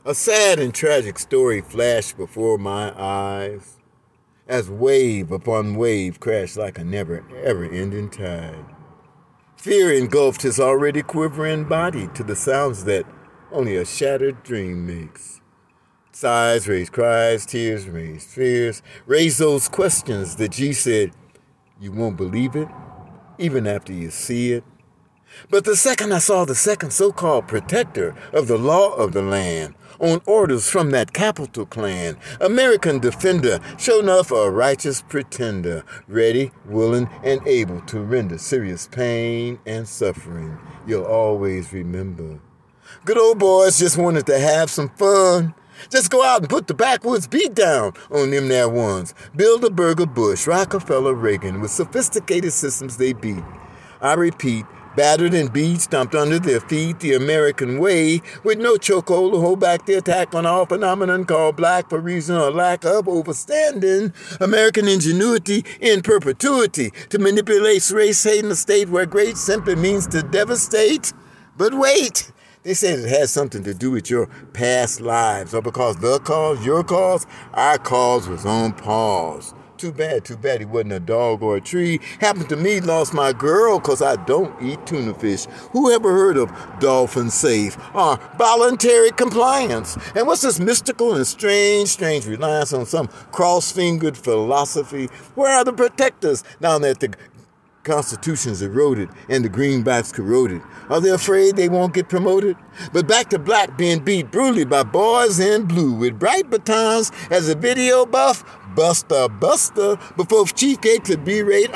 A sad and tragic story flashed before my eyes as wave upon wave crashed like a never ever ending tide. Fear engulfed his already quivering body to the sounds that only a shattered dream makes. Sighs raised cries, tears raised fears, raised those questions that G said, "You won't believe it, even after you see it." But the second I saw the second so-called protector of the law of the land, on orders from that capital clan, American defender, sure enough a righteous pretender, ready, willing, and able to render serious pain and suffering, you'll always remember. Good old boys just wanted to have some fun. Just go out and put the backwoods beat down on them there ones. Bilderberger, Bush, Rockefeller, Reagan, with sophisticated systems they beat. I repeat, battered and beat, stomped under their feet the American way, with no chokehold to hold back the attack on all phenomenon called black for reason or lack of overstanding. American ingenuity in perpetuity to manipulate race hate in a state where great simply means to devastate. But wait! They said it has something to do with your past lives, or because the cause, your cause, our cause was on pause. Too bad he wasn't a dog or a tree. Happened to me, lost my girl, 'cause I don't eat tuna fish. Who ever heard of dolphin safe or voluntary compliance? And what's this mystical and strange reliance on some cross-fingered philosophy? Where are the protectors now that the Constitution's eroded and the greenbacks corroded? Are they afraid they won't get promoted? But back to black being beat brutally by boys in blue with bright batons as a video buff. Buster, before Chief Gate could berate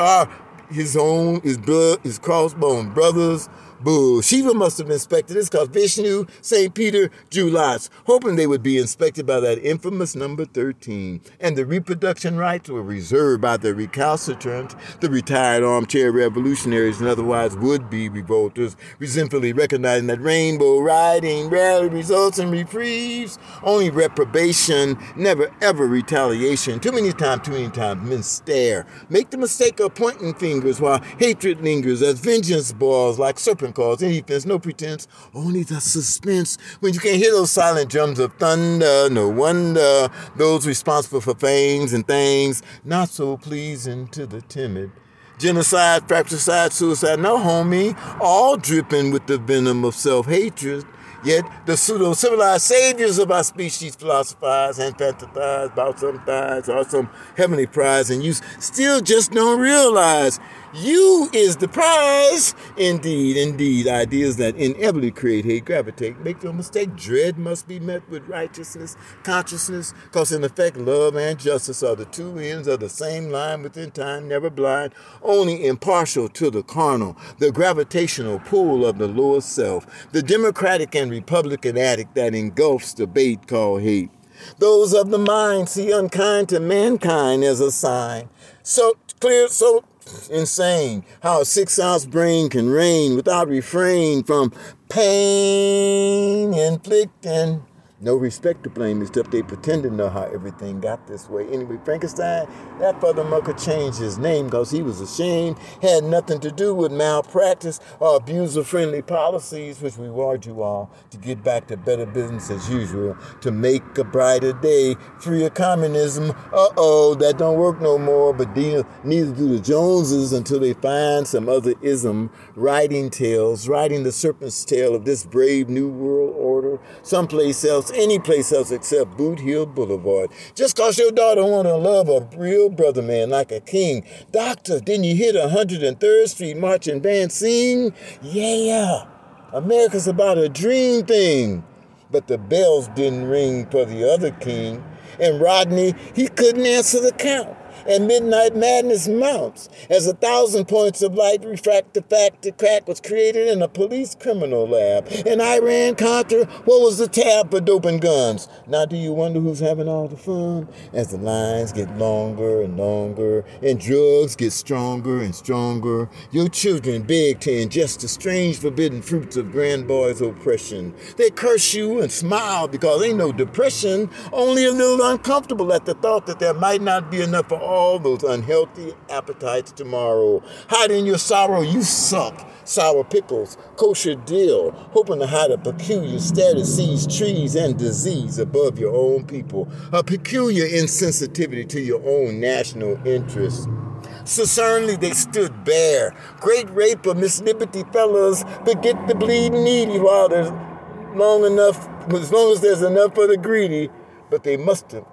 his crossbone brothers. Boo. Shiva must have inspected this because Vishnu, St. Peter, drew lots, hoping they would be inspected by that infamous number 13. And the reproduction rights were reserved by the recalcitrant, the retired armchair revolutionaries and otherwise would-be revolters, resentfully recognizing that rainbow riding rarely results in reprieves, only reprobation, never ever retaliation. Too many times men stare, make the mistake of pointing fingers while hatred lingers as vengeance boils like serpent cause, any defense, no pretense, only the suspense. When you can't hear those silent drums of thunder, no wonder those responsible for fames and things not so pleasing to the timid. Genocide, fratricide, suicide, no homie, all dripping with the venom of self-hatred. Yet the pseudo-civilized saviors of our species philosophize and fantasize about some thighs or some heavenly prize, and you still just don't realize you is the prize. Indeed, ideas that inevitably create hate gravitate. Make no mistake, dread must be met with righteousness, consciousness, because in effect, love and justice are the two ends of the same line within time, never blind, only impartial to the carnal, the gravitational pull of the lower self, the democratic and Republican attic that engulfs debate called hate. Those of the mind see unkind to mankind as a sign. So clear, so insane how a 6-ounce brain can reign without refrain from pain inflicting. No respect to blame except they pretend to know how everything got this way. Anyway, Frankenstein, that father mucker changed his name because he was ashamed, had nothing to do with malpractice or abuser-friendly policies, which we warned you all to get back to better business as usual, to make a brighter day, free of communism. That don't work no more, but neither do the Joneses until they find some other ism, writing the serpent's tale of this brave new world order, someplace else, any place else except Boot Hill Boulevard. Just cause your daughter want to love a real brother man like a king. Doctor, didn't you hear the 103rd Street marching band sing? Yeah, America's about a dream thing. But the bells didn't ring for the other king. And Rodney, he couldn't answer the count. And midnight madness mounts as 1,000 points of light refract the fact that crack was created in a police criminal lab. And Iran-Contra, what was the tab for dope and guns? Now do you wonder who's having all the fun? As the lines get longer and longer and drugs get stronger and stronger, your children beg to ingest the strange forbidden fruits of grand boys' oppression. They curse you and smile because ain't no depression, only a little uncomfortable at the thought that there might not be enough for all all those unhealthy appetites tomorrow. Hide in your sorrow, you suck. Sour pickles, kosher dill, hoping to hide a peculiar status, sees trees and disease above your own people, a peculiar insensitivity to your own national interests. So certainly they stood bare. Great rape of Miss Liberty fellas, but get the bleeding needy while there's as long as there's enough for the greedy. But they must have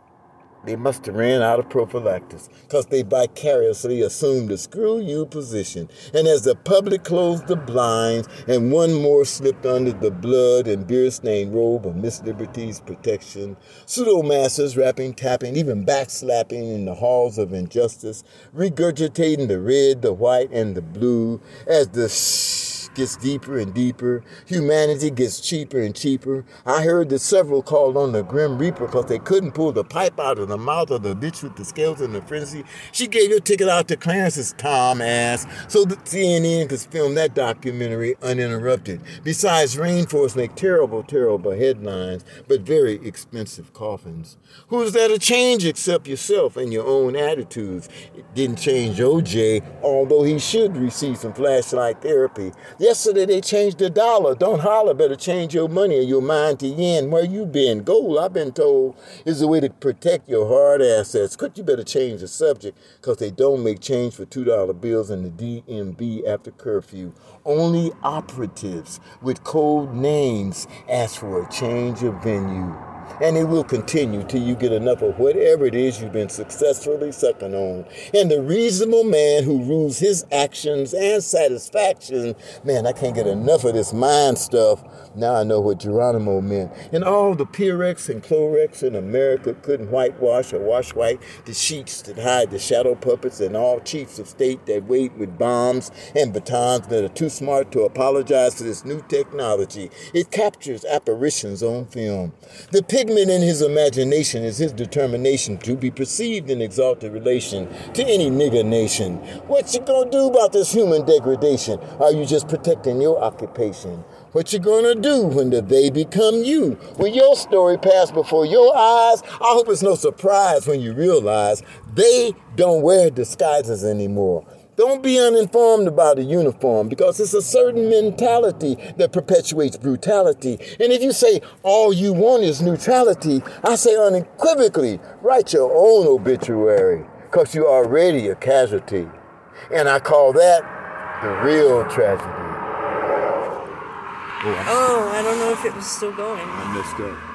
ran out of prophylactics because they vicariously assumed a screw you position. And as the public closed the blinds and one more slipped under the blood and beer-stained robe of Miss Liberty's protection, pseudo-masters rapping, tapping, even backslapping in the halls of injustice, regurgitating the red, the white, and the blue as the gets deeper and deeper. Humanity gets cheaper and cheaper. I heard that several called on the Grim Reaper because they couldn't pull the pipe out of the mouth of the bitch with the scales and the frenzy. She gave your ticket out to Clarence's Tom ass so that CNN could film that documentary uninterrupted. Besides, rainforests make terrible, terrible headlines, but very expensive coffins. Who's there to change except yourself and your own attitudes? It didn't change OJ, although he should receive some flashlight therapy. Yesterday they changed the dollar. Don't holler, better change your money or your mind to yen. Where you been? Gold, I've been told, is a way to protect your hard assets. Could you better change the subject because they don't make change for $2 bills in the DMV after curfew. Only operatives with code names ask for a change of venue. And it will continue till you get enough of whatever it is you've been successfully sucking on. And the reasonable man who rules his actions and satisfaction, man, I can't get enough of this mind stuff. Now I know what Geronimo meant. And all the Pyrex and Clorox in America couldn't whitewash or wash white the sheets that hide the shadow puppets and all chiefs of state that wait with bombs and batons that are too smart to apologize for this new technology. It captures apparitions on film. The pigment in his imagination is his determination to be perceived in exalted relation to any nigger nation. What you gonna do about this human degradation? Are you just protecting your occupation? What you gonna do when they become you? When your story passed before your eyes, I hope it's no surprise when you realize they don't wear disguises anymore. Don't be uninformed about a uniform because it's a certain mentality that perpetuates brutality. And if you say all you want is neutrality, I say unequivocally, write your own obituary because you're already a casualty. And I call that the real tragedy. Oh, I don't know if it was still going. I messed up.